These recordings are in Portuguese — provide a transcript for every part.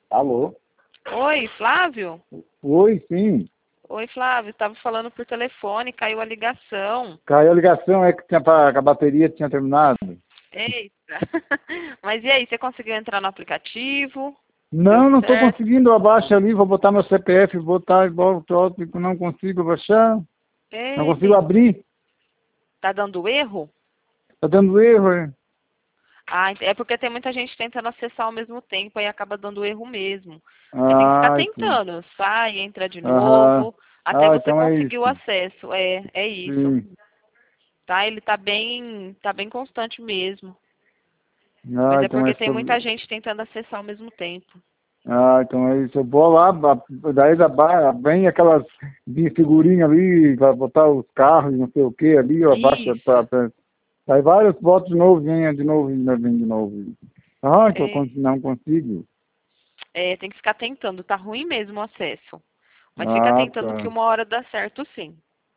Alô? Oi, Flávio? Oi, sim. Oi, Flávio, estava falando por telefone, caiu a ligação. Caiu a ligação, é que a bateria tinha terminado. Eita. Mas e aí, você conseguiu entrar no aplicativo? Deu Não estou certo? conseguindo. Abaixa ali, vou botar meu CPF, botar e volto, não consigo baixar. Não consigo Eita, abrir. tá dando erro? Tá dando erro, é? Ah, é porque tem muita gente tentando acessar ao mesmo tempo, aí acaba dando erro mesmo. Aí tem que ficar Ah, sim. tentando, sai, entra de Aham. novo, até Ah, você então é conseguir o isso. acesso. É isso. Sim. Tá? Ele tá bem constante mesmo. Mas Ah, é então é porque tem sobre... muita gente tentando acessar ao mesmo tempo. Ah, então é isso. Eu vou lá, daí vem aquelas figurinhas ali, vai botar os carros, não sei o que ali, ó, abaixa, Isso. aí vários votos de novo, vem de novo, vem de novo. Ah, que eu É, não consigo. tem que ficar tentando. Tá ruim mesmo o acesso. Mas fica Ah, tentando que tá, uma hora dá certo sim.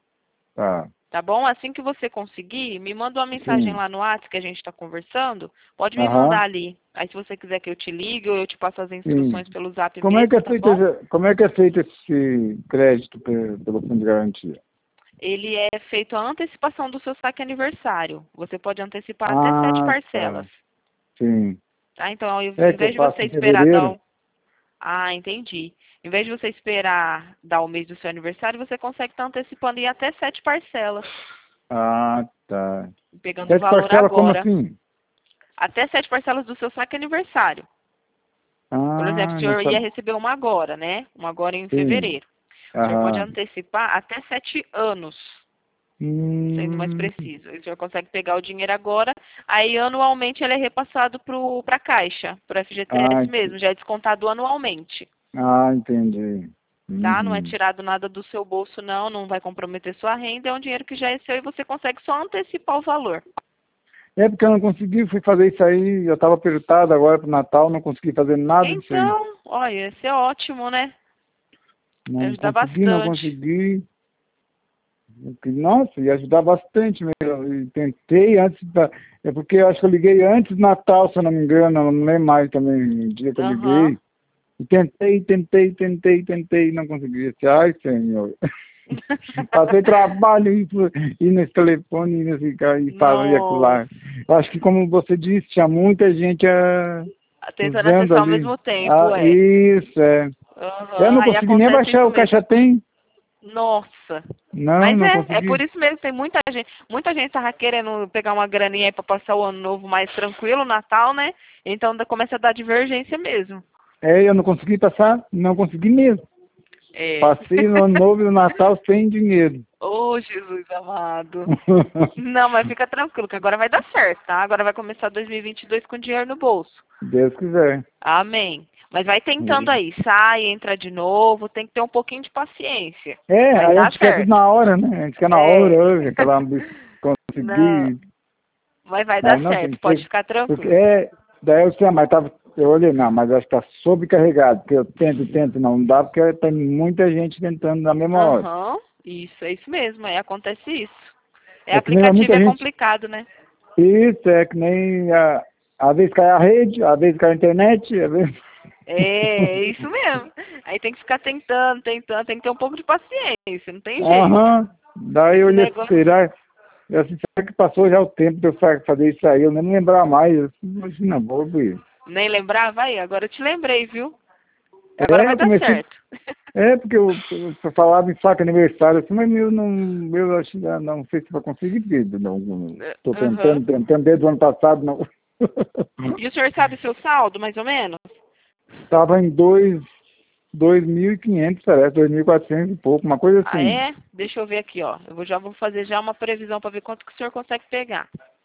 tá. Tá bom? Assim que você conseguir, me manda uma mensagem Sim. lá no WhatsApp que a gente está conversando. Pode me Aham, mandar ali. Aí se você quiser que eu te ligue ou eu te passo as sim. instruções pelo Zap Como é que mesmo, é tá feito bom? como é que é feito esse crédito pelo fundo de garantia? Ele é feito a antecipação do seu saque aniversário. Você pode antecipar até 7 Ah, parcelas. tá. Sim. Tá? Então, ao É que eu invés de faço você em esperar fevereiro. Ah, entendi. Em vez de você esperar dar o mês do seu aniversário, você consegue estar antecipando em até 7 parcelas, Ah, tá. pegando o Sete valor parcelas, como agora. assim? Até 7 parcelas do seu saque aniversário. Por exemplo, o Ah, não senhor ia sabe. receber uma agora, né? Uma agora em Sim. fevereiro. O senhor pode Aham. antecipar até 7 anos, sendo mais Hum, preciso. O senhor consegue pegar o dinheiro agora, aí anualmente ele é repassado para a Caixa, para o ah, FGTS mesmo, já é descontado anualmente. entendi. Tá? Não é Uhum. tirado nada do seu bolso, não vai comprometer sua renda, é um dinheiro que já é seu e você consegue só antecipar o valor. É porque eu não consegui, fui fazer isso aí, eu estava apertado agora pro Natal, não consegui fazer nada disso aí. Então, olha, esse é ótimo, né? Não Ajuda consegui, não bastante. consegui. Nossa, ia ajudar bastante mesmo. E tentei antes É porque eu acho que eu liguei antes do Natal, se eu não me engano, eu não lembro mais também o dia que eu Aham. liguei. E tentei, não consegui. Disse, ai, Senhor. Passei trabalho e nesse telefone, e nesse cara, e falando aquilo Nossa. lá. Eu acho que, como você disse, tinha muita gente Tentando usando acessar ao ali. mesmo tempo, Ah, é. isso, é. Eu Aham. não Aí consegui nem acontece baixar isso o mesmo. Caixa Tem. Nossa. Não, Mas não é consegui. por isso mesmo, tem muita gente tava querendo pegar uma graninha aí pra passar o ano novo mais tranquilo, o Natal, né? Então começa a dar divergência mesmo. É, eu não consegui passar, não consegui mesmo. É. Passei no Ano Novo e no Natal sem dinheiro. Ô, Jesus amado. Não, mas fica tranquilo, que agora vai dar certo, tá? Agora vai começar 2022 com dinheiro no bolso. Deus quiser. Amém. Mas vai tentando aí, sai, entra de novo, tem que ter um pouquinho de paciência. É, Mas aí a dá gente quer tudo certo. na hora, né? A gente quer na hora, É. hoje, aquela ambição de Não, conseguir. mas vai dar Mas não tem certo, que pode ser. ficar Porque tranquilo. é. Daí eu sei, mas tava. Eu olhei, não, mas acho que tá sobrecarregado, porque eu tento, não dá, porque tem muita gente tentando na mesma hora. Aham, é isso mesmo, aí acontece isso. É É que nem aplicativo, muita é gente. complicado, né? Isso, é que nem às vezes cai a rede, às vezes cai a internet, às vezes. É isso mesmo. Aí tem que ficar tentando, tem que ter um pouco de paciência, não tem jeito. Aham. Daí eu Esse olhei negócio. esperar. Eu assim, será que passou já o tempo de eu fazer isso aí? Eu nem me lembrar mais. Eu assim, imagina, bobo isso. Nem lembrava aí? Agora eu te lembrei, viu? Agora É, vai eu dar comecei. certo. É, porque eu falava em saco aniversário, assim, mas eu não, eu acho, não sei se vai conseguir, porque não, estou Aham. tentando desde o ano passado, não. E o senhor sabe seu saldo, mais ou menos? Estava em 2.500, parece, 2.400 e pouco, uma coisa Ah, assim. é? Deixa eu ver aqui, ó. Já vou fazer já uma previsão para ver quanto que o senhor consegue pegar.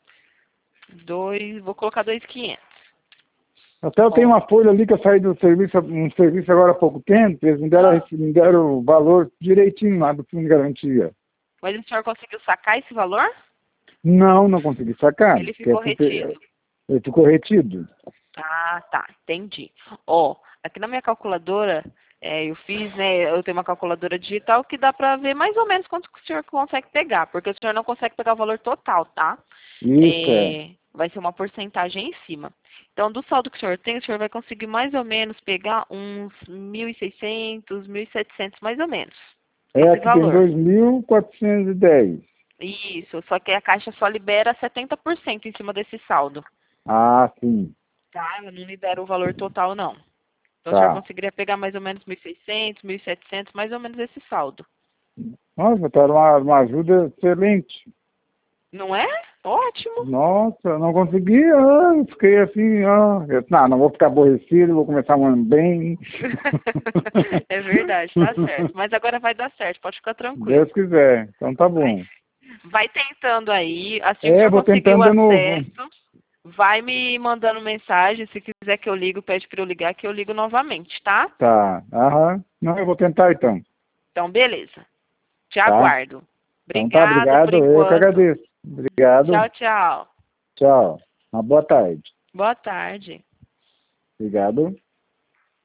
Vou colocar 2.500. Até eu tenho Ó, uma folha ali que eu saí do serviço, um serviço agora há pouco tempo, eles ah, me deram o valor direitinho lá do fundo de garantia. mas o senhor conseguiu sacar esse valor? Não, não consegui sacar, Ele que é ficou retido. eu ficou retido. Ah, tá, entendi. Ó, aqui na minha calculadora, eu fiz, né, eu tenho uma calculadora digital que dá pra ver mais ou menos quanto que o senhor consegue pegar, porque o senhor não consegue pegar o valor total, tá? Isso é. vai ser uma porcentagem em cima. Então, do saldo que o senhor tem, o senhor vai conseguir mais ou menos pegar uns 1.600, 1.700, mais ou menos. É, Esse aqui tem valor. 2.410. Isso, só que a Caixa só libera 70% em cima desse saldo. Ah, sim. Tá? Ela não libera o valor total, não. Então, o senhor Tá. conseguiria pegar mais ou menos 1.600, 1.700, mais ou menos esse saldo. Nossa, tá uma ajuda excelente. Não é? Ótimo. Nossa, eu não consegui, eu fiquei assim, não vou ficar aborrecido, vou começar um ano bem. É verdade, tá certo. Mas agora vai dar certo, pode ficar tranquilo. Deus quiser, então tá bom. Vai tentando aí, assim que o senhor Vou conseguir o tentando de novo. acesso, vai me mandando mensagem, se quiser que eu ligo, pede para eu ligar, que eu ligo novamente, tá? Tá, aham. Não, eu vou tentar então, Então, beleza. Te tá? aguardo. Então tá, Obrigada por obrigado, eu que enquanto. agradeço. Obrigado, Tchau, tchau. tchau. Uma boa tarde. Boa tarde. Obrigado.